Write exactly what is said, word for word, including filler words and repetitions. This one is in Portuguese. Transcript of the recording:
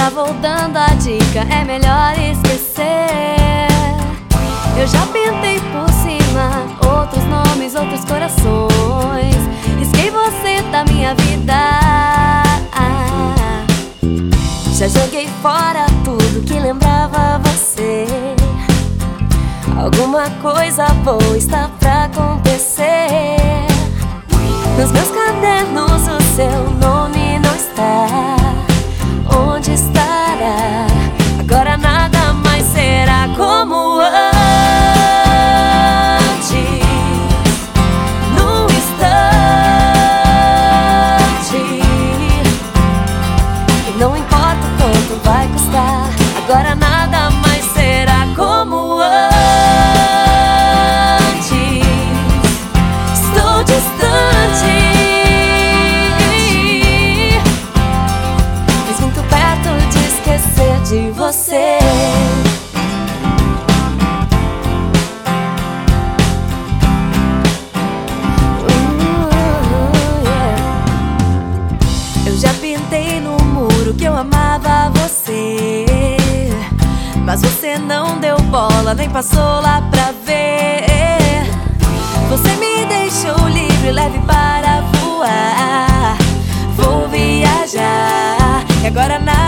Já vou dando a dica, é melhor esquecer. Eu já pintei por cima outros nomes, outros corações. Risquei você da minha vida. Já joguei fora tudo que lembrava você. Alguma coisa boa está pra acontecer. Nos meus cadernos o seu nome não está. Onde estará? Agora nada mais será como antes. Num instante. E não importa o quanto vai custar. Agora nada mais será como antes. Estou distante, mas muito perto de esquecer de você. Eu já pintei no muro que eu amava você, mas você não deu bola, nem passou lá pra ver. Você me deixou livre, leve para voar. Vou viajar e agora nada